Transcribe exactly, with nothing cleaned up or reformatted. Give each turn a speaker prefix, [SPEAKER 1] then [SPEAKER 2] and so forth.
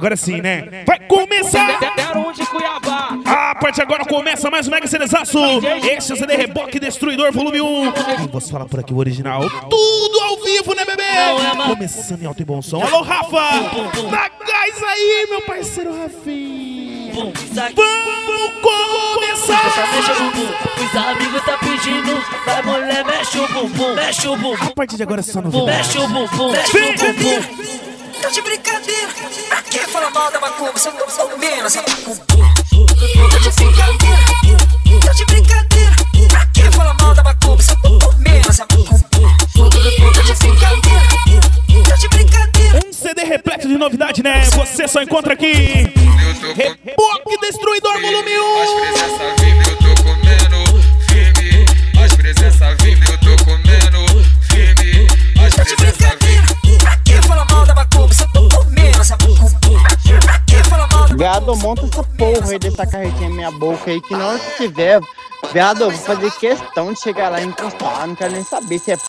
[SPEAKER 1] Agora sim, né? Vai começar!
[SPEAKER 2] de Cuiabá.
[SPEAKER 1] A partir de agora começa mais um Mega CDzaço. Esse é o C D Reboque Destruidor Volume um. E você fala por aqui o original. Tudo ao vivo, né, bebê? Começando em alto e bom som. Alô, Rafa! Dá gás aí, meu parceiro Rafinha. Vamos começar!
[SPEAKER 2] Os amigos tá pedindo, vai mulher, mexe o bumbum, mexe o bumbum.
[SPEAKER 1] A partir de agora é só novidade.
[SPEAKER 2] Mexe o bumbum, mexe o bumbum.
[SPEAKER 3] Tá de brincadeira, pra que falar mal da macumba? Você não sabe menos essa macumba. Tá de brincadeira, tá de brincadeira, pra que falar mal da macumba? Você não sabe menos essa macumba. Tá de brincadeira, tá de brincadeira.
[SPEAKER 1] Um C D repleto de novidade, né? Você só encontra aqui Reboque Destruidor Volume um.
[SPEAKER 4] As presenças vindo, eu tô comendo firme. As presenças vindo, eu tô comendo firme. As
[SPEAKER 3] Tá de
[SPEAKER 4] presenças
[SPEAKER 3] brincadeira, pra que falar mal da macumba? Você não sabe menos essa macumba. Pra que falar mal da
[SPEAKER 5] Viado, monta essa porra aí dessa carretinha na minha boca aí, que na hora que tiver, viado, eu vou fazer questão de chegar lá e encostar, não quero nem saber se é